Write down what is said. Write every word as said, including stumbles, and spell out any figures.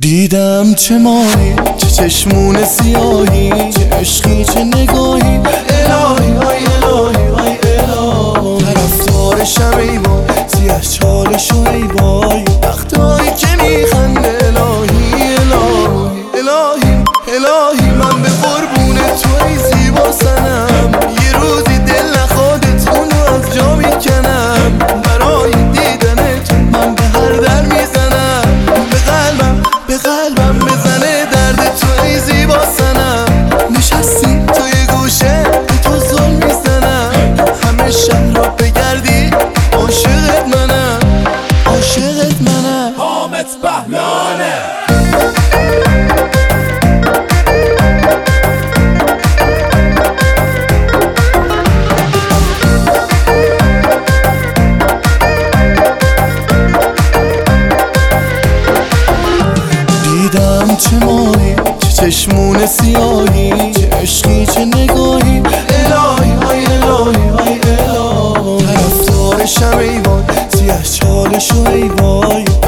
دیدم چه ماهی، چه چشمون سیاهی، چه عشقی چه نگاهی. الهی های الهی های الهی، طرفدارشم ای وای، سیاه چالشو ای وای، وقتایی که میخنده. الهی الهی الهی الهی، من به قربون تو ای زیبا سنم، یه روزی دل نخوادت اونو از جا میکنم. برای دیدنت من به هر در میزنم، به قلبم به قلبم بزنه درد تو ای زیبا سنم. نشستی توی گوشه به تو ظلم میزنم، همه شهر را بگردی عاشقت منم، عاشقت منم. حامد بهلانه دیدم چه ماهی، چه چشمون سیاهی، چه عشقی چه نگاهی. الهی های الهی های الهی، طرفدارشم ای وای، سیاه چالشو ای وای،